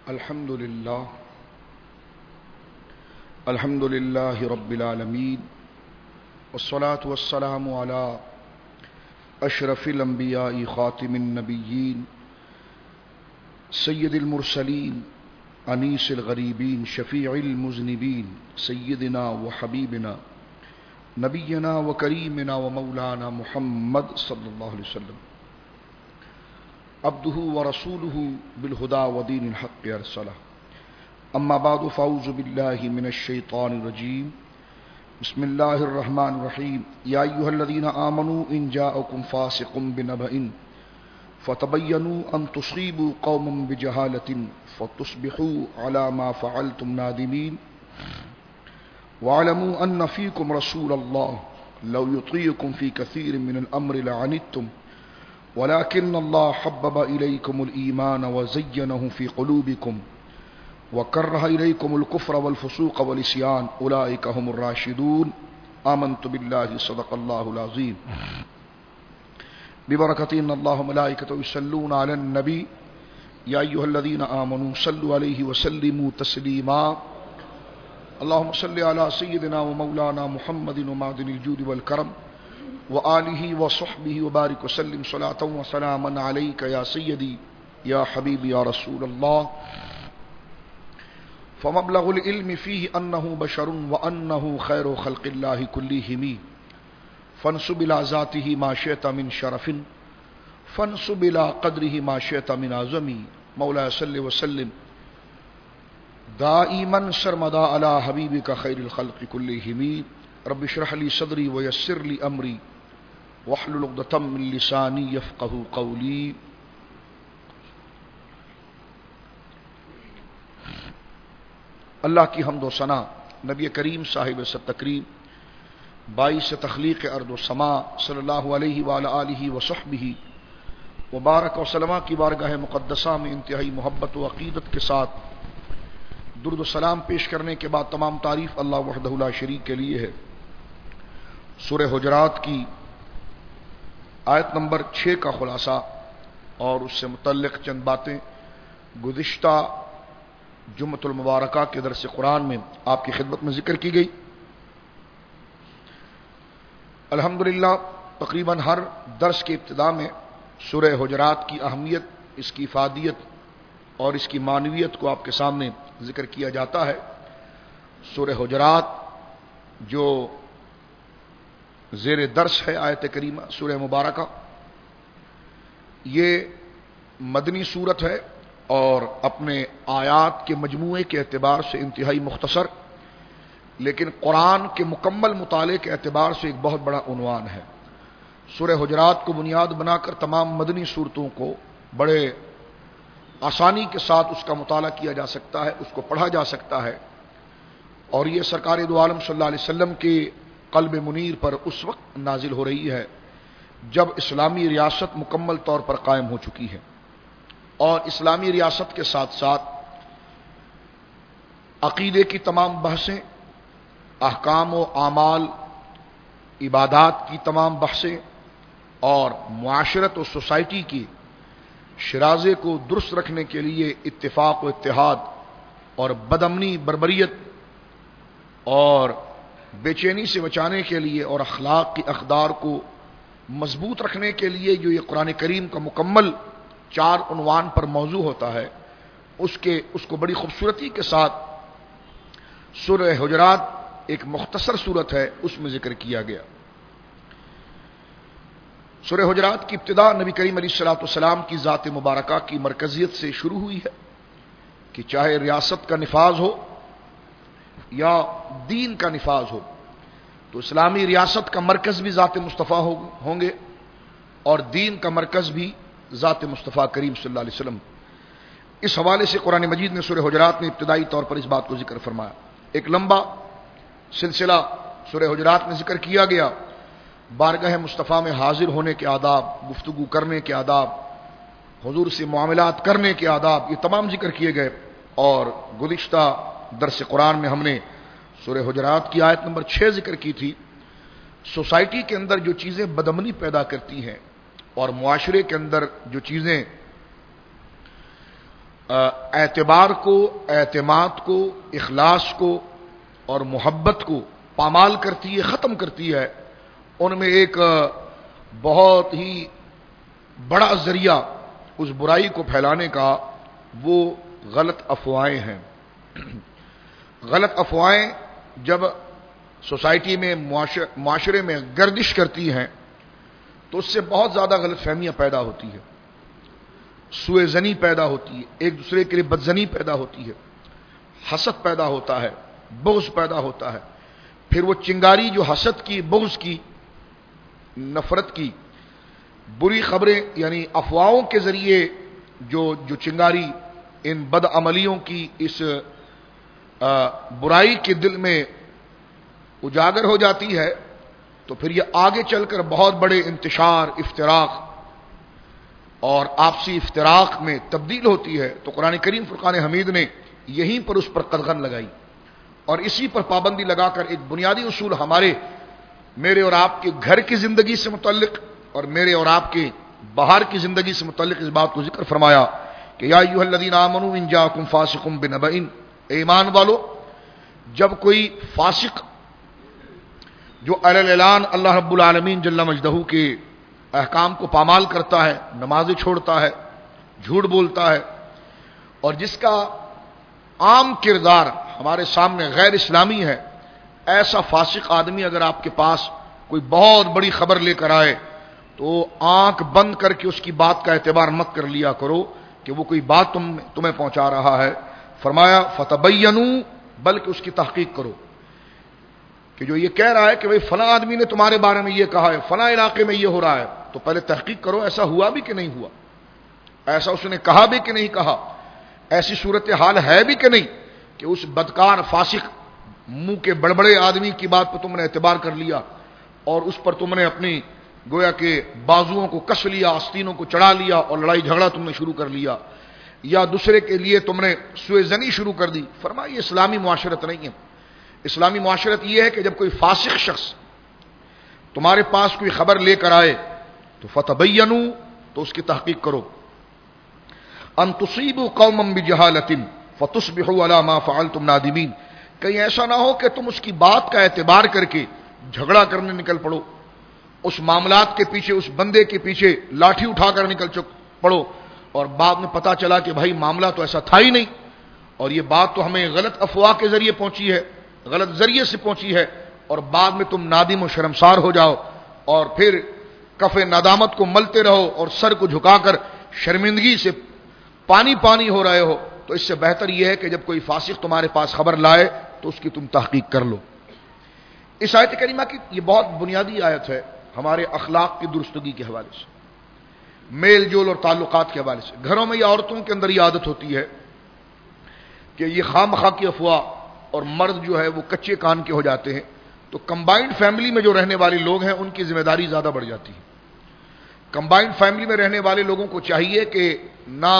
الحمد لله رب العالمين والصلاة والسلام على أشرف الأنبياء خاتم النبيين سيد المرسلين أنيس الغريبين شفيع المذنبين سيدنا وحبيبنا نبينا وكريمنا ومولانا محمد صلى الله عليه وسلم عبده ورسوله بالهدى ودين الحق أرسله أما بعد فأعوذ بالله من الشيطان الرجيم بسم الله الرحمن الرحيم يا أيها الذين آمنوا إن جاءكم فاسق بنبأ فتبينوا أن تصيبوا قوما بجهالة فتصبحوا على ما فعلتم نادمين واعلموا أن فيكم رسول الله لو يطيعكم في كثير من الأمر لعنتم ولكن الله حبب إليكم الإيمان وزينه في قلوبكم وكره إليكم الكفر والفسوق والعصيان أولئك هم الراشدون آمنت بالله صدق الله العظيم ببركة إن الله وملائكته يصلون على النبي يا أيها الذين آمنوا صلوا عليه وسلموا تسليما اللهم صل على سيدنا ومولانا محمد ومعدن الجود والكرم وآله وصحبه وبارك وسلم صلاة وسلاما عليك يا سيدي يا حبيبي يا رسول الله فمبلغ العلم فيه أنه بشر وأنه خير خلق الله كلهم فانسب إلى ذاته ما شئت من شرف فانسب إلى قدره ما شئت من عظم مولاي صل وسلم دائما سرمدا على حبيبك خير الخلق كلهم رب اشرح لي صدري ويسر لي أمري واحلل عقدة من لساني يفقه قولي اللہ کی حمد و ثنا نبی کریم صاحب سب تکریم باعث تخلیق ارض و سما صلی اللہ علیہ وآلہ آلہ وصحبہ وبارک وسلم کی بارگاہ مقدسہ میں انتہائی محبت و عقیدت کے ساتھ درود و سلام پیش کرنے کے بعد تمام تعریف اللہ وحدہ لا شریک کے لیے ہے۔ سورہ حجرات کی آیت نمبر 6 کا خلاصہ اور اس سے متعلق چند باتیں گزشتہ جمعۃ المبارکہ کے درس قرآن میں آپ کی خدمت میں ذکر کی گئی۔ الحمدللہ تقریباً ہر درس کی ابتدا میں سورہ حجرات کی اہمیت، اس کی افادیت اور اس کی معنویت کو آپ کے سامنے ذکر کیا جاتا ہے۔ سورہ حجرات جو زیر درس ہے آیت کریمہ سورہ مبارکہ، یہ مدنی سورت ہے اور اپنے آیات کے مجموعے کے اعتبار سے انتہائی مختصر، لیکن قرآن کے مکمل مطالعے کے اعتبار سے ایک بہت بڑا عنوان ہے۔ سورہ حجرات کو بنیاد بنا کر تمام مدنی صورتوں کو بڑے آسانی کے ساتھ اس کا مطالعہ کیا جا سکتا ہے، اس کو پڑھا جا سکتا ہے، اور یہ سرکار دو عالم صلی اللہ علیہ وسلم کے قلب منیر پر اس وقت نازل ہو رہی ہے جب اسلامی ریاست مکمل طور پر قائم ہو چکی ہے، اور اسلامی ریاست کے ساتھ ساتھ عقیدے کی تمام بحثیں، احکام و اعمال، عبادات کی تمام بحثیں اور معاشرت و سوسائٹی کی شرازے کو درست رکھنے کے لیے اتفاق و اتحاد اور بدامنی بربریت اور بے چینی سے بچانے کے لیے اور اخلاق کی اقدار کو مضبوط رکھنے کے لیے جو یہ قرآن کریم کا مکمل 4 عنوان پر موضوع ہوتا ہے، اس کو بڑی خوبصورتی کے ساتھ سورہ حجرات ایک مختصر صورت ہے اس میں ذکر کیا گیا۔ سورہ حجرات کی ابتدا نبی کریم علیہ الصلوۃ والسلام کی ذات مبارکہ کی مرکزیت سے شروع ہوئی ہے کہ چاہے ریاست کا نفاذ ہو یا دین کا نفاذ ہو تو اسلامی ریاست کا مرکز بھی ذات مصطفیٰ ہوں گے اور دین کا مرکز بھی ذات مصطفیٰ کریم صلی اللہ علیہ وسلم۔ اس حوالے سے قرآن مجید میں سورہ حجرات میں ابتدائی طور پر اس بات کو ذکر فرمایا۔ ایک لمبا سلسلہ سورہ حجرات میں ذکر کیا گیا، بارگاہ مصطفیٰ میں حاضر ہونے کے آداب، گفتگو کرنے کے آداب، حضور سے معاملات کرنے کے آداب، یہ تمام ذکر کیے گئے، اور گزشتہ درس قرآن میں ہم نے سورہ حجرات کی آیت نمبر 6 ذکر کی تھی۔ سوسائٹی کے اندر جو چیزیں بدامنی پیدا کرتی ہیں اور معاشرے کے اندر جو چیزیں اعتبار کو، اعتماد کو، اخلاص کو اور محبت کو پامال کرتی ہے، ختم کرتی ہے، ان میں ایک بہت ہی بڑا ذریعہ اس برائی کو پھیلانے کا وہ غلط افواہیں ہیں۔ غلط افواہیں جب سوسائٹی میں، معاشرے میں گردش کرتی ہیں تو اس سے بہت زیادہ غلط فہمیاں پیدا ہوتی ہے، سوء ظنی پیدا ہوتی ہے، ایک دوسرے کے لیے بدظنی پیدا ہوتی ہے، حسد پیدا ہوتا ہے، بغض پیدا ہوتا ہے۔ پھر وہ چنگاری جو حسد کی، بغض کی، نفرت کی بری خبریں، یعنی افواہوں کے ذریعے جو چنگاری ان بد عملیوں کی اس برائی کے دل میں اجاگر ہو جاتی ہے تو پھر یہ آگے چل کر بہت بڑے انتشار، افتراق اور آپسی افتراق میں تبدیل ہوتی ہے۔ تو قرآن کریم فرقان حمید نے یہیں پر اس پر قدغن لگائی اور اسی پر پابندی لگا کر ایک بنیادی اصول میرے اور آپ کے گھر کی زندگی سے متعلق اور میرے اور آپ کے باہر کی زندگی سے متعلق اس بات کو ذکر فرمایا کہ یا ایھا الذین آمنوا ان جاءکم فاسق بنبأ، ایمان والو، جب کوئی فاسق جو علی الاعلان اللہ رب العالمین جل مجدہ کے احکام کو پامال کرتا ہے، نمازیں چھوڑتا ہے، جھوٹ بولتا ہے، اور جس کا عام کردار ہمارے سامنے غیر اسلامی ہے، ایسا فاسق آدمی اگر آپ کے پاس کوئی بہت بڑی خبر لے کر آئے تو آنکھ بند کر کے اس کی بات کا اعتبار مت کر لیا کرو کہ وہ کوئی بات تمہیں پہنچا رہا ہے۔ فرمایا فتبینوا، بلکہ اس کی تحقیق کرو کہ جو یہ کہہ رہا ہے کہ بھئی فلاں آدمی نے تمہارے بارے میں یہ کہا ہے، فلاں علاقے میں یہ ہو رہا ہے، تو پہلے تحقیق کرو ایسا ہوا بھی کہ نہیں ہوا، ایسا اس نے کہا بھی کہ نہیں کہا، ایسی صورتحال ہے بھی کہ نہیں کہ اس بدکار فاسق منہ کے بڑبڑے آدمی کی بات پر تم نے اعتبار کر لیا اور اس پر تم نے اپنی گویا کہ بازوؤں کو کس لیا، آستینوں کو چڑھا لیا اور لڑائی جھگڑا تم نے شروع کر لیا، یا دوسرے کے لیے تم نے سوء ظنی شروع کر دی۔ فرمایا یہ اسلامی معاشرت نہیں ہے۔ اسلامی معاشرت یہ ہے کہ جب کوئی فاسق شخص تمہارے پاس کوئی خبر لے کر آئے تو فتبینوا، تو اس کی تحقیق کرو، ان تصیبوا قوما بجہالۃ فتصبحوا علی ما فعلتم نادمین، کہیں ایسا نہ ہو کہ تم اس کی بات کا اعتبار کر کے جھگڑا کرنے نکل پڑو، اس معاملات کے پیچھے، اس بندے کے پیچھے لاٹھی اٹھا کر نکل پڑو، اور بعد میں پتا چلا کہ بھائی معاملہ تو ایسا تھا ہی نہیں، اور یہ بات تو ہمیں غلط افواہ کے ذریعے پہنچی ہے، غلط ذریعے سے پہنچی ہے، اور بعد میں تم نادم و شرمسار ہو جاؤ اور پھر کف ندامت کو ملتے رہو اور سر کو جھکا کر شرمندگی سے پانی پانی ہو رہے ہو۔ تو اس سے بہتر یہ ہے کہ جب کوئی فاسق تمہارے پاس خبر لائے تو اس کی تم تحقیق کر لو۔ اس آیت کریمہ کی یہ بہت بنیادی آیت ہے ہمارے اخلاق کی درستگی کے حوالے سے، میل جول اور تعلقات کے حوالے سے۔ گھروں میں یا عورتوں کے اندر یہ عادت ہوتی ہے کہ یہ خواہ مخواہ کی افواہ، اور مرد جو ہے وہ کچے کان کے ہو جاتے ہیں، تو کمبائنڈ فیملی میں جو رہنے والے لوگ ہیں ان کی ذمہ داری زیادہ بڑھ جاتی ہے۔ کمبائنڈ فیملی میں رہنے والے لوگوں کو چاہیے کہ نہ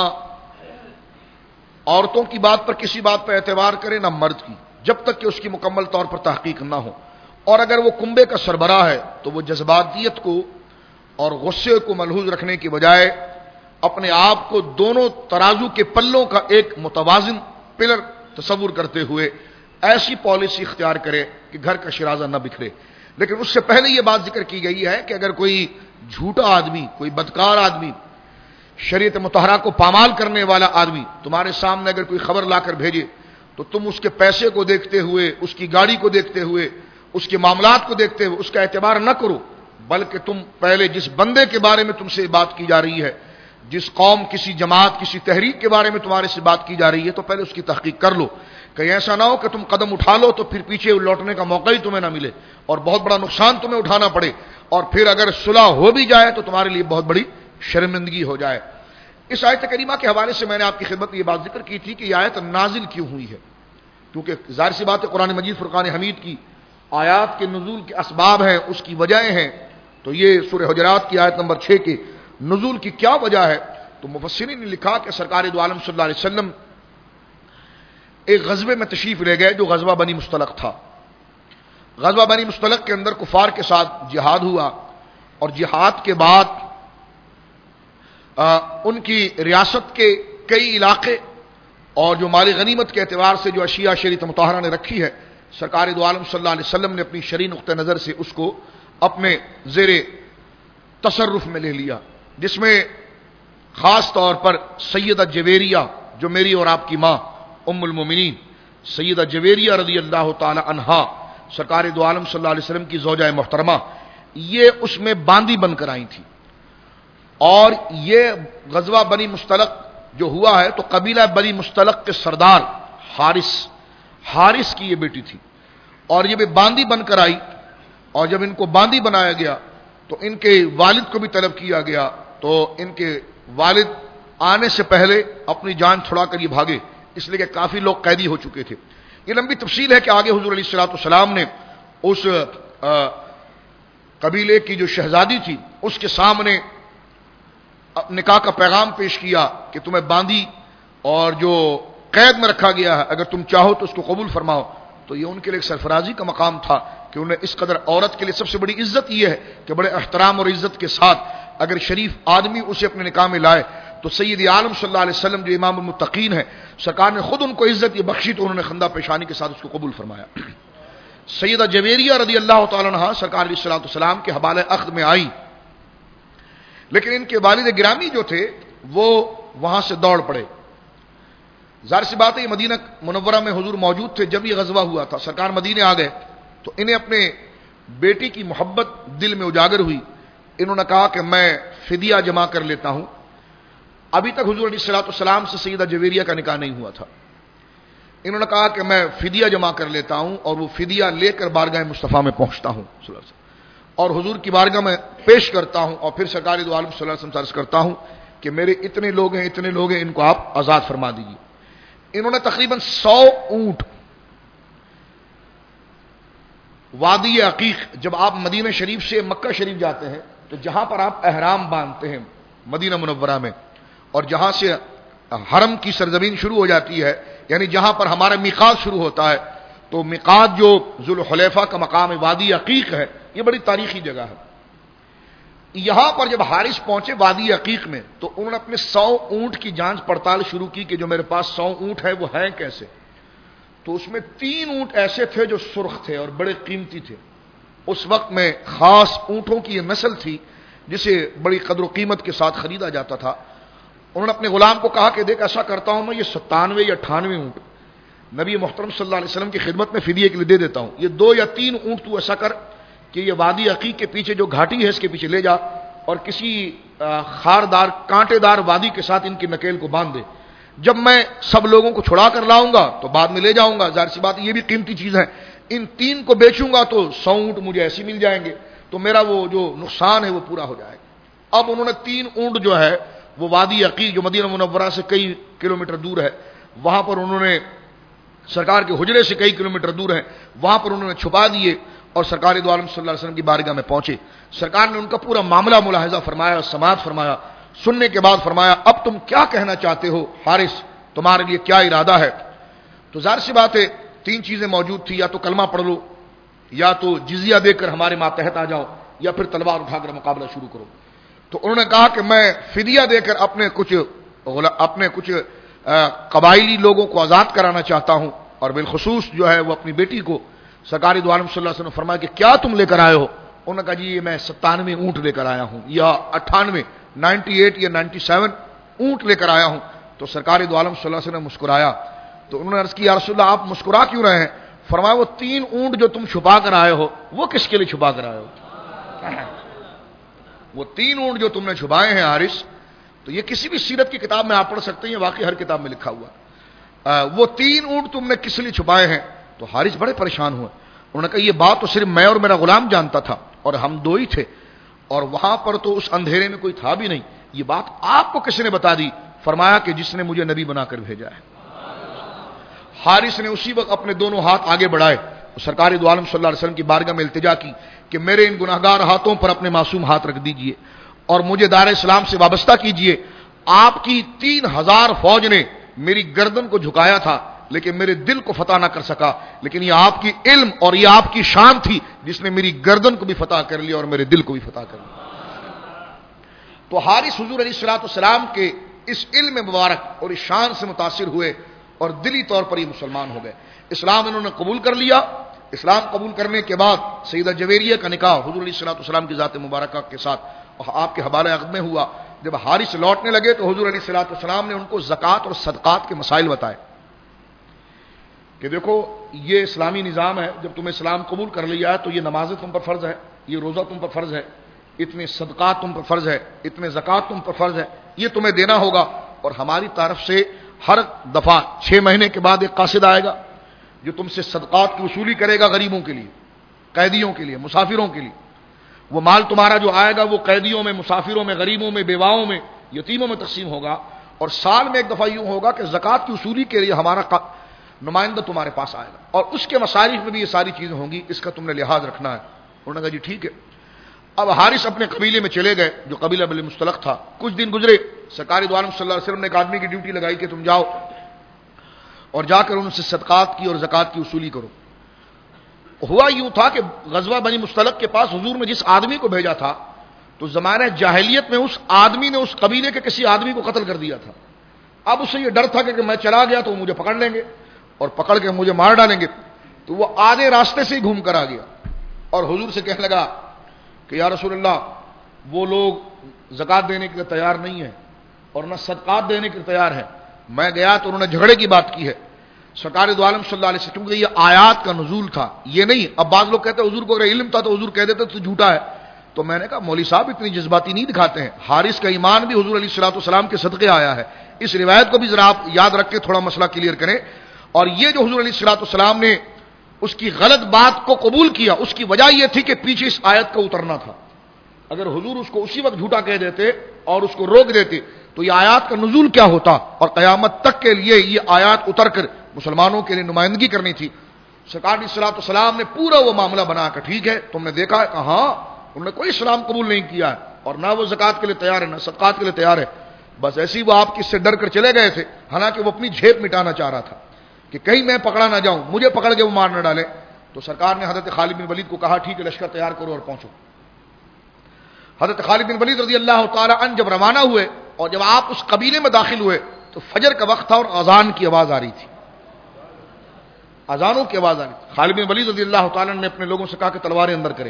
عورتوں کی بات پر کسی بات پر اعتبار کرے، نہ مرد کی، جب تک کہ اس کی مکمل طور پر تحقیق نہ ہو، اور اگر وہ کنبے کا سربراہ ہے تو وہ جذباتیت کو اور غصے کو ملحوظ رکھنے کی بجائے اپنے آپ کو دونوں ترازو کے پلوں کا ایک متوازن پلر تصور کرتے ہوئے ایسی پالیسی اختیار کرے کہ گھر کا شرازہ نہ بکھرے۔ لیکن اس سے پہلے یہ بات ذکر کی گئی ہے کہ اگر کوئی جھوٹا آدمی، کوئی بدکار آدمی، شریعت مطہرہ کو پامال کرنے والا آدمی تمہارے سامنے اگر کوئی خبر لا کر بھیجے تو تم اس کے پیسے کو دیکھتے ہوئے، اس کی گاڑی کو دیکھتے ہوئے، اس کے معاملات کو دیکھتے ہوئے اس کا اعتبار نہ کرو، بلکہ تم پہلے جس بندے کے بارے میں تم سے بات کی جا رہی ہے، جس قوم، کسی جماعت، کسی تحریک کے بارے میں تمہارے سے بات کی جا رہی ہے، تو پہلے اس کی تحقیق کر لو، کہیں ایسا نہ ہو کہ تم قدم اٹھا لو تو پھر پیچھے لوٹنے کا موقع ہی تمہیں نہ ملے اور بہت بڑا نقصان تمہیں اٹھانا پڑے، اور پھر اگر صلح ہو بھی جائے تو تمہارے لیے بہت بڑی شرمندگی ہو جائے۔ اس آیت کریمہ کے حوالے سے میں نے آپ کی خدمت میں یہ بات ذکر کی تھی کہ یہ آیت نازل کیوں ہوئی ہے، کیونکہ ظاہر سی بات ہے قرآن مجید فرقان حمید کی آیات کے نزول کے اسباب ہیں، اس کی وجہیں ہیں، تو یہ سورہ حجرات کی آیت نمبر 6 کے نزول کی کیا وجہ ہے؟ تو مفسرین نے لکھا کہ سرکار دو عالم صلی اللہ علیہ وسلم ایک غزوے میں تشریف لے گئے جو غزوہ بنی مصطلق تھا۔ غزوہ بنی مصطلق کے اندر کفار کے ساتھ جہاد ہوا، اور جہاد کے بعد ان کی ریاست کے کئی علاقے اور جو مال غنیمت کے اعتبار سے جو اشیاء شریعت مطہرہ نے رکھی ہے، سرکار دو عالم صلی اللہ علیہ وسلم نے اپنی شرعی نقطہ نظر سے اس کو اپنے زیر تصرف میں لے لیا، جس میں خاص طور پر سیدہ جویریہ، جو میری اور آپ کی ماں ام المومنین سیدہ جویریہ رضی اللہ تعالی عنہا، سرکار دو عالم صلی اللہ علیہ وسلم کی زوجہ محترمہ، یہ اس میں باندی بن کر آئی تھی. اور یہ غزوہ بنی مستلق جو ہوا ہے تو قبیلہ بنی مستلق کے سردار حارث کی یہ بیٹی تھی، اور یہ بھی باندی بن کر آئی. اور جب ان کو باندی بنایا گیا تو ان کے والد کو بھی طلب کیا گیا، تو ان کے والد آنے سے پہلے اپنی جان چھڑا کر یہ بھاگے، اس لیے کہ کافی لوگ قیدی ہو چکے تھے. یہ لمبی تفصیل ہے کہ آگے حضور علیہ الصلوۃ والسلام نے اس قبیلے کی جو شہزادی تھی اس کے سامنے نکاح کا پیغام پیش کیا کہ تمہیں باندی اور جو قید میں رکھا گیا ہے اگر تم چاہو تو اس کو قبول فرماؤ. تو یہ ان کے لیے ایک سرفرازی کا مقام تھا کہ انہیں اس قدر عورت کے لیے سب سے بڑی عزت یہ ہے کہ بڑے احترام اور عزت کے ساتھ اگر شریف آدمی اسے اپنے نکاح میں لائے تو سید عالم صلی اللہ علیہ وسلم جو امام المتقین ہے، سرکار نے خود ان کو عزت یہ بخشی تو انہوں نے خندہ پیشانی کے ساتھ اس کو قبول فرمایا. سیدہ جویریہ رضی اللہ تعالی عنہا سرکار علیہ الصلوۃ والسلام کے حوالے عقد میں آئی، لیکن ان کے والد گرامی جو تھے وہ وہاں سے دوڑ پڑے. ظاہر سی بات ہے یہ مدینہ منورہ میں حضور موجود تھے جب یہ غزوہ ہوا تھا، سرکار مدینے آ گئے تو انہیں اپنے بیٹی کی محبت دل میں اجاگر ہوئی. انہوں نے کہا کہ میں فدیہ جمع کر لیتا ہوں. ابھی تک حضور علیہ الصلوۃ والسلام سے سیدہ جویریہ کا نکاح نہیں ہوا تھا. انہوں نے کہا کہ میں فدیہ جمع کر لیتا ہوں اور وہ فدیہ لے کر بارگاہ مصطفیٰ میں پہنچتا ہوں اور حضور کی بارگاہ میں پیش کرتا ہوں اور پھر سرکار دو عالم صلی اللہ علیہ وسلم سے عرض کرتا ہوں کہ میرے اتنے لوگ ہیں ان کو آپ آزاد فرما دیجیے. انہوں نے تقریباً 100 اونٹ وادی عقیق، جب آپ مدینہ شریف سے مکہ شریف جاتے ہیں تو جہاں پر آپ احرام باندھتے ہیں مدینہ منورہ میں، اور جہاں سے حرم کی سرزمین شروع ہو جاتی ہے، یعنی جہاں پر ہمارا میقات شروع ہوتا ہے، تو میقات جو ذوالحلیفہ کا مقام وادی عقیق ہے، یہ بڑی تاریخی جگہ ہے. یہاں پر جب حارث پہنچے وادی عقیق میں تو انہوں نے اپنے 100 اونٹ کی جانچ پڑتال شروع کی کہ جو میرے پاس 100 اونٹ ہے وہ ہیں کیسے. تو اس میں 3 اونٹ ایسے تھے جو سرخ تھے اور بڑے قیمتی تھے. اس وقت میں خاص اونٹوں کی یہ نسل تھی جسے بڑی قدر و قیمت کے ساتھ خریدا جاتا تھا. انہوں نے اپنے غلام کو کہا کہ دیکھ ایسا کرتا ہوں میں یہ 97 یا 98 اونٹ نبی محترم صلی اللہ علیہ وسلم کی خدمت میں فدیے کے لیے دے دیتا ہوں. یہ 2 یا 3 اونٹ تو ایسا کر کہ یہ وادی عقیق کے پیچھے جو گھاٹی ہے اس کے پیچھے لے جا اور کسی خاردار کانٹے دار وادی کے ساتھ ان کی نکیل کو باندھ دے. جب میں سب لوگوں کو چھڑا کر لاؤں گا تو بعد میں لے جاؤں گا. ظاہر سی بات یہ بھی قیمتی چیز ہے. ان 3 کو بیچوں گا تو 100 اونٹ مجھے ایسی مل جائیں گے تو میرا وہ جو نقصان ہے وہ پورا ہو جائے گا. اب انہوں نے 3 اونٹ جو ہے وہ وادی عقیق جو مدینہ منورہ سے کئی کلومیٹر دور ہے وہاں پر انہوں نے سرکار کے حجرے سے کئی کلومیٹر دور ہے وہاں پر انہوں نے چھپا دیے اور سرکار دو عالم صلی اللہ علیہ وسلم کی بارگاہ میں پہنچے. سرکار نے ان کا پورا معاملہ ملاحظہ فرمایا، سماعت فرمایا. سننے کے بعد فرمایا اب تم کیا کہنا چاہتے ہو حارث، تمہارے لیے کیا ارادہ ہے. تو ظاہر سی بات ہے 3 چیزیں موجود تھی، یا تو کلمہ پڑھ لو، یا تو جزیہ دے کر ہمارے ماتحت آ جاؤ، یا پھر تلوار اٹھا کر مقابلہ شروع کرو. تو انہوں نے کہا کہ میں فدیہ دے کر اپنے کچھ قبائلی لوگوں کو آزاد کرانا چاہتا ہوں، اور بالخصوص جو ہے وہ اپنی بیٹی کو. سرکار دو عالم صلی اللہ علیہ وسلم نے فرمایا کہ کیا تم لے کر آئے ہو؟ انہوں نے کہا جی یہ میں 97 اونٹ لے کر آیا ہوں، یا 98 یا 97 اونٹ لے کر آیا ہوں. تو سرکار دو عالم صلی اللہ علیہ وسلم نے مسکرایا. تو انہوں نے عرض کی یا رسول اللہ آپ مسکرا کیوں رہے ہیں؟ فرمایا وہ 3 اونٹ جو تم چھپا کر آئے ہو وہ کس کے لیے چھپا کر آئے ہو؟ وہ 3 اونٹ جو تم نے چھپائے ہیں حارث، تو یہ کسی بھی سیرت کی کتاب میں آپ پڑھ سکتے ہیں، واقعی ہر کتاب میں لکھا ہوا. وہ 3 اونٹ تم نے کس لیے چھپائے ہیں؟ تو حارث بڑے پریشان ہوئے. انہوں نے کہا یہ بات تو صرف میں اور میرا غلام جانتا تھا اور ہم 2 ہی تھے، اور وہاں پر تو اس اندھیرے میں کوئی تھا بھی نہیں. یہ بات آپ کو کس نے بتا دی؟ فرمایا کہ جس نے مجھے نبی بنا کر بھیجا ہے. حارث نے اسی وقت اپنے دونوں ہاتھ آگے بڑھائے، سرکار دو عالم صلی اللہ علیہ وسلم کی بارگاہ میں التجا کی کہ میرے ان گناہگار ہاتھوں پر اپنے معصوم ہاتھ رکھ دیجئے اور مجھے دار اسلام سے وابستہ کیجئے. آپ کی 3000 فوج نے میری گردن کو جھکایا تھا لیکن میرے دل کو فتح نہ کر سکا، لیکن یہ آپ کی علم اور یہ آپ کی شان تھی جس نے میری گردن کو بھی فتح کر لیا اور میرے دل کو بھی فتح کر لیا. تو حارث حضور علیہ الصلوۃ والسلام کے اس علم مبارک اور اس شان سے متاثر ہوئے اور دلی طور پر یہ مسلمان ہو گئے. اسلام انہوں نے قبول کر لیا. اسلام قبول کرنے کے بعد سیدہ جویریہ کا نکاح حضور علیہ الصلوۃ والسلام کی ذات مبارکہ کے ساتھ آپ کے حوالہ عقد میں ہوا. جب حارث لوٹنے لگے تو حضور علیہ الصلوۃ والسلام نے ان کو زکوٰۃ اور صدقات کے مسائل بتائے کہ دیکھو یہ اسلامی نظام ہے. جب تم اسلام قبول کر لیا ہے تو یہ نمازیں تم پر فرض ہے, یہ روزہ تم پر فرض ہے, اتنے صدقات تم پر فرض ہے, اتنے زکوٰۃ تم پر فرض ہے, یہ تمہیں دینا ہوگا. اور ہماری طرف سے ہر دفعہ 6 مہینے کے بعد ایک قاصد آئے گا جو تم سے صدقات کی وصولی کرے گا, غریبوں کے لیے, قیدیوں کے لیے, مسافروں کے لیے. وہ مال تمہارا جو آئے گا وہ قیدیوں میں, مسافروں میں, غریبوں میں, بیواؤں میں, یتیموں میں تقسیم ہوگا. اور سال میں ایک دفعہ یوں ہوگا کہ زکوٰۃ کی وصولی کے لیے ہمارا نمائندہ تمہارے پاس آئے گا, اور اس کے مصارف میں بھی یہ ساری چیزیں ہوں گی, اس کا تم نے لحاظ رکھنا ہے. انہوں نے کہا جی ٹھیک ہے. اب حارث اپنے قبیلے میں چلے گئے جو قبیلہ بنی مصطلق تھا. کچھ دن گزرے, سرکار دو عالم صلی اللہ علیہ وسلم نے ایک آدمی کی ڈیوٹی لگائی کہ تم جاؤ اور جا کر ان سے صدقات کی اور زکوٰۃ کی وصولی کرو. ہوا یوں تھا کہ غزوہ بنی مصطلق کے پاس حضور نے جس آدمی کو بھیجا تھا تو زمانہ جاہلیت میں اس آدمی نے اس قبیلے کے کسی آدمی کو قتل کر دیا تھا. اب اسے یہ ڈر تھا کہ میں چلا گیا تو وہ مجھے پکڑ لیں گے اور پکڑ کے مجھے مار ڈالیں گے. تو وہ آدھے راستے سے ہی گھوم کر آ گیا اور حضور سے کہنے لگا کہ یا رسول اللہ وہ لوگ زکوٰۃ دینے کے لیے تیار نہیں ہیں اور نہ صدقات دینے کے لیے تیار ہیں. میں گیا تو انہوں نے جھگڑے کی بات کی ہے. سرکار دو عالم صلی اللہ علیہ وسلم کے یہ آیات کا نزول تھا, یہ نہیں. اب بعض لوگ کہتے ہیں حضور کو اگر علم تھا تو حضور کہہ دیتے تو جھوٹا ہے. تو میں نے کہا مولوی صاحب اتنی جذباتی نہیں دکھاتے ہیں. حارث کا ایمان بھی حضور علیہ الصلوۃ والسلام کے صدقے آیا ہے. اس روایت کو بھی ذرا آپ یاد رکھ کے تھوڑا مسئلہ کلیئر کریں. اور یہ جو حضور علیہ الصلوۃ والسلام نے اس کی غلط بات کو قبول کیا, اس کی وجہ یہ تھی کہ پیچھے اس آیت کا اترنا تھا. اگر حضور اس کو اسی وقت جھوٹا کہہ دیتے اور اس کو روک دیتے تو یہ آیات کا نزول کیا ہوتا, اور قیامت تک کے لیے یہ آیات اتر کر مسلمانوں کے لیے نمائندگی کرنی تھی. سرکار علیہ الصلوۃ والسلام نے پورا وہ معاملہ بنا کر ٹھیک ہے تم نے دیکھا ہے, کہا ہاں انہوں نے کوئی اسلام قبول نہیں کیا ہے اور نہ وہ زکوٰۃ کے لیے تیار ہے نہ صدقات کے لیے تیار ہے. بس ایسی وہ آپ کس سے ڈر کر چلے گئے تھے, حالانکہ وہ اپنی جھیپ مٹانا چاہ رہا تھا کہ کہیں میں پکڑا نہ جاؤں, مجھے پکڑ کے وہ مار نہ ڈالے. تو سرکار نے حضرت خالد بن ولید کو کہا ٹھیک ہے لشکر تیار کرو اور پہنچو. حضرت خالد بن ولید رضی اللہ تعالی عنہ جب روانہ ہوئے اور جب آپ اس قبیلے میں داخل ہوئے تو فجر کا وقت تھا اور اذان کی آواز آ رہی تھی, اذانوں کی آواز آ رہی تھی. خالد بن ولید رضی اللہ تعالی عنہ نے اپنے لوگوں سے کہا کہ تلواریں اندر کریں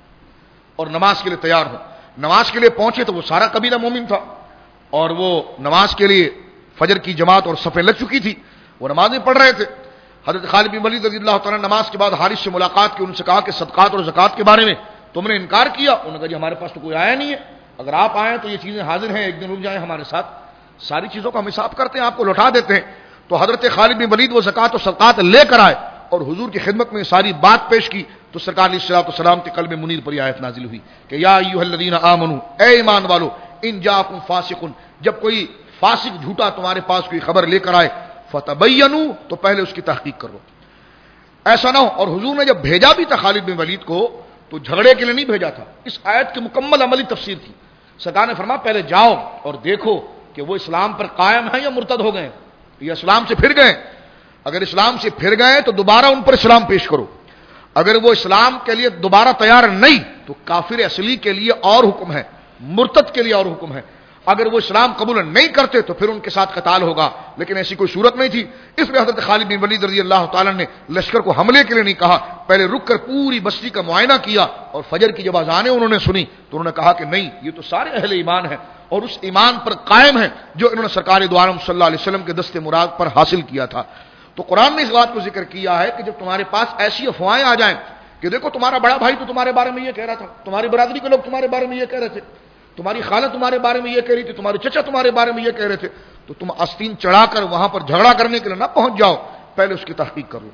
اور نماز کے لیے تیار ہوں. نماز کے لیے پہنچے تو وہ سارا قبیلہ مومن تھا اور وہ نماز کے لیے فجر کی جماعت اور صفیں لگ چکی تھی, وہ نمازیں پڑھ رہے تھے. حضرت خالد بن ولید رضی اللہ تعالیٰ نماز کے بعد حارث سے ملاقات کی, ان سے کہا کہ صدقات اور زکوٰۃ کے بارے میں تم نے انکار کیا. انہوں نے کہا جی ہمارے پاس تو کوئی آیا نہیں ہے, اگر آپ آئیں تو یہ چیزیں حاضر ہیں, ایک دن رک جائیں ہمارے ساتھ, ساری چیزوں کا ہم حساب کرتے ہیں, آپ کو لوٹا دیتے ہیں. تو حضرت خالد بن ولید وہ زکوٰۃ اور صدقات لے کر آئے اور حضور کی خدمت میں ساری بات پیش کی. تو سرکار علیہ الصلوۃ والسلام کے قلب منیر پر آیت نازل ہوئی کہ یا ایھا الذین آمنوا, اے ایمان والو, ان جاءکم فاسق, جب کوئی فاسق جھوٹا تمہارے پاس کوئی خبر لے کر آئے فتبینوا, تو پہلے اس کی تحقیق کرو. ایسا نہ ہو. اور حضور نے جب بھیجا بھی تھا خالد بن ولید کو تو جھگڑے کے لیے نہیں بھیجا تھا, اس آیت کی مکمل عملی تفسیر تھی. سرکار نے فرمایا پہلے جاؤ اور دیکھو کہ وہ اسلام پر قائم ہیں یا مرتد ہو گئے یا اسلام سے پھر گئے. اگر اسلام سے پھر گئے تو دوبارہ ان پر اسلام پیش کرو. اگر وہ اسلام کے لیے دوبارہ تیار نہیں تو کافر اصلی کے لیے اور حکم ہے, مرتد کے لیے اور حکم ہے. اگر وہ اسلام قبول نہیں کرتے تو پھر ان کے ساتھ قتال ہوگا, لیکن ایسی کوئی صورت نہیں تھی. اس لیے حضرت خالد بن ولید رضی اللہ تعالیٰ نے لشکر کو حملے کے لیے نہیں کہا, پہلے رک کر پوری بستی کا معائنہ کیا اور فجر کی جب اذانیں انہوں نے سنی تو انہوں نے کہا کہ نہیں, یہ تو سارے اہل ایمان ہیں اور اس ایمان پر قائم ہیں جو انہوں نے سرکار دو عالم صلی اللہ علیہ وسلم کے دست مراد پر حاصل کیا تھا. تو قرآن نے اس بات کو ذکر کیا ہے کہ جب تمہارے پاس ایسی افواہیں آ جائیں کہ دیکھو تمہارا بڑا بھائی تو تمہارے بارے میں یہ کہہ رہا تھا, تمہاری برادری کے لوگ تمہارے بارے میں یہ کہہ رہے تھے, تمہاری خالہ تمہارے بارے میں یہ کہہ رہی تھی, تمہارے چچا تمہارے بارے میں یہ کہہ رہے تھے, تو تم آستین چڑھا کر وہاں پر جھگڑا کرنے کے لیے نہ پہنچ جاؤ, پہلے اس کی تحقیق کرو.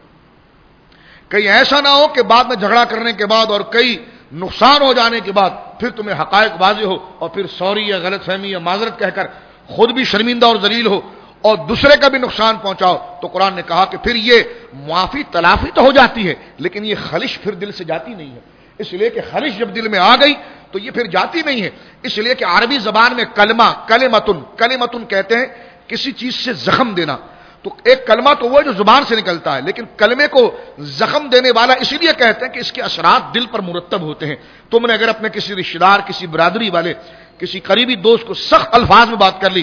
کہیں ایسا نہ ہو کہ بعد میں جھگڑا کرنے کے بعد اور کئی نقصان ہو جانے کے بعد پھر تمہیں حقائق واضح ہو اور پھر سوری یا غلط فہمی یا معذرت کہہ کر خود بھی شرمندہ اور ذلیل ہو اور دوسرے کا بھی نقصان پہنچاؤ. تو قرآن نے کہا کہ پھر یہ معافی تلافی تو ہو جاتی ہے لیکن یہ خلش پھر دل سے جاتی نہیں ہے, اس لیے کہ خلش جب دل میں آ گئی تو یہ پھر جاتی نہیں ہے. اس لیے کہ عربی زبان میں کلمہ, کلمتن کہتے ہیں کسی چیز سے زخم دینا. تو ایک کلمہ تو وہ جو زبان سے نکلتا ہے, لیکن کلمے کو زخم دینے والا اس لیے کہتے ہیں کہ اس کے اثرات دل پر مرتب ہوتے ہیں. تم نے اگر اپنے کسی رشتہ دار, کسی برادری والے, کسی قریبی دوست کو سخت الفاظ میں بات کر لی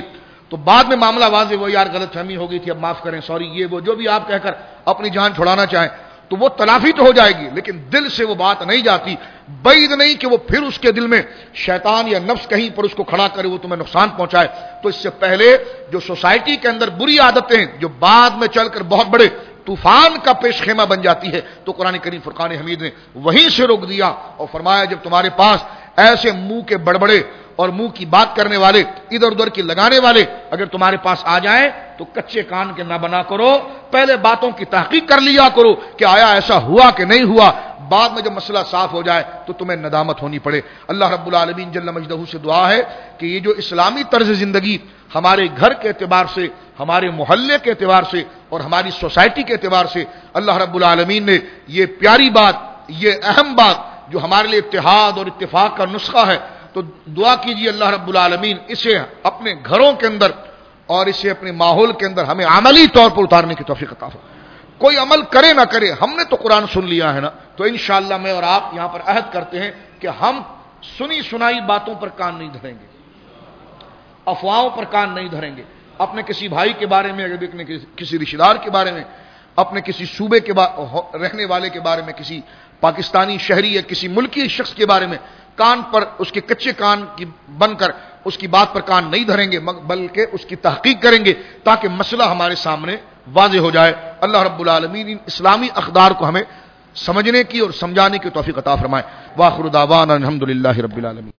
تو بعد میں معاملہ واضح ہوا، یار غلط فہمی ہو گئی تھی، اب معاف کریں، سوری، یہ وہ جو بھی آپ کہہ کر اپنی جان چھڑانا چاہیں، تو وہ تلافی تو ہو جائے گی، لیکن دل سے وہ بات نہیں جاتی، بعید نہیں کہ وہ پھر اس کے دل میں شیطان یا نفس کہیں پر اس کو کھڑا کرے، وہ تمہیں نقصان پہنچائے۔ تو اس سے پہلے جو سوسائٹی کے اندر بری عادتیں جو بعد میں چل کر بہت بڑے طوفان کا پیش خیمہ بن جاتی ہے، تو قرآن کریم فرقان حمید نے وہیں سے روک دیا اور فرمایا جب تمہارے پاس ایسے منہ کے بڑبڑے اور منہ کی بات کرنے والے، ادھر ادھر کی لگانے والے اگر تمہارے پاس آ جائیں تو کچے کان کے نہ بنا کرو، پہلے باتوں کی تحقیق کر لیا کرو کہ آیا ایسا ہوا کہ نہیں ہوا، بعد میں جب مسئلہ صاف ہو جائے تو تمہیں ندامت ہونی پڑے۔ اللہ رب العالمین جل مجدہ سے دعا ہے کہ یہ جو اسلامی طرز زندگی ہمارے گھر کے اعتبار سے، ہمارے محلے کے اعتبار سے اور ہماری سوسائٹی کے اعتبار سے اللہ رب العالمین نے یہ پیاری بات، یہ اہم بات جو ہمارے لیے اتحاد اور اتفاق کا نسخہ ہے، تو دعا کیجیے اللہ رب العالمین اسے اپنے گھروں کے اندر اور اسے اپنے ماحول کے اندر ہمیں عملی طور پر اتارنے کی توفیق عطا فرمائے۔ کوئی عمل کرے نہ کرے، ہم نے تو قرآن سن لیا ہے نا، تو انشاءاللہ میں اور آپ یہاں پر عہد کرتے ہیں کہ ہم سنی سنائی باتوں پر کان نہیں دھریں گے، افواہوں پر کان نہیں دھریں گے۔ اپنے کسی بھائی کے بارے میں، اگر دیکھنے کسی رشتہ دار کے بارے میں، اپنے کسی صوبے کے رہنے والے کے بارے میں، کسی پاکستانی شہری یا کسی ملکی شخص کے بارے میں کان پر اس کے کچے کان کی بن کر اس کی بات پر کان نہیں دھریں گے، بلکہ اس کی تحقیق کریں گے تاکہ مسئلہ ہمارے سامنے واضح ہو جائے۔ اللہ رب العالمین ان اسلامی اقدار کو ہمیں سمجھنے کی اور سمجھانے کی توفیق عطا فرمائے۔ وآخر دعوانا الحمدللہ رب العالمین۔